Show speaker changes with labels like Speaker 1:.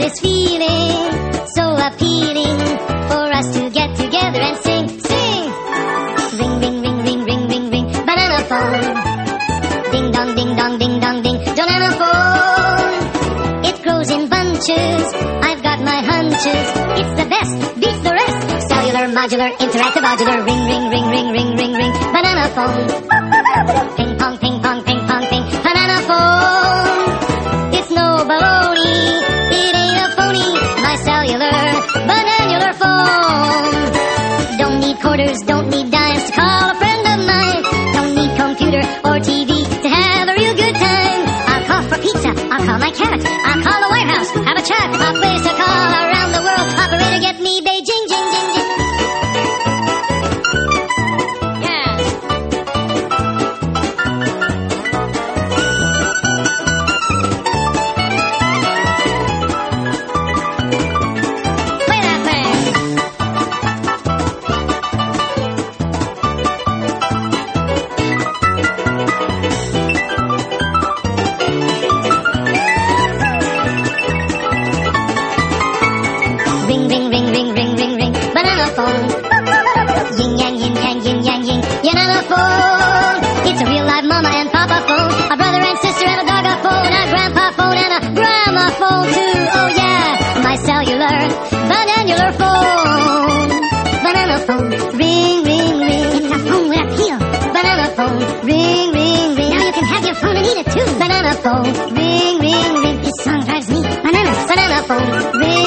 Speaker 1: this feeling so appealing for us to get together and sing, sing. Ring, ring, ring, ring, ring, ring, ring, banana phone. Ding dong, ding dong, ding dong, ding, banana phone. It grows in bunches, I've got my hunches. It's the best, beats the rest. Cellular, modular, interactive, modular. Ring, ring, ring, ring, ring, ring, ring, banana phone. Ping pong, ping pong, ping pong, ping, banana phone. It's no baloney, it ain't a phony. My cellular, bananular phone. Don't need quarters, don't need dimes to call a friend of mine. Don't need computer or TV to have a real good time. I'll call for pizza, I'll call my cat, I'll call the White House, have a chat. My place to call around the world. Operator, get me Beijing, jing, jing, jing. Yeah. Play that thing. Ring, ring, ring, ring, ring, ring, ring, banana phone. Yin yang, yin yang, yin yang, yin, banana phone. It's a real live mama and papa phone, a brother and sister and a dog phone, a grandpa phone and a grandma phone too. Oh yeah, my cellular, bananular phone. Banana phone, ring, ring, ring. It's a phone with appeal. Banana phone, ring, ring, ring. Now you can have your phone and eat it too. Banana phone, ring, ring, ring. This song drives me bananas. Banana phone, ring.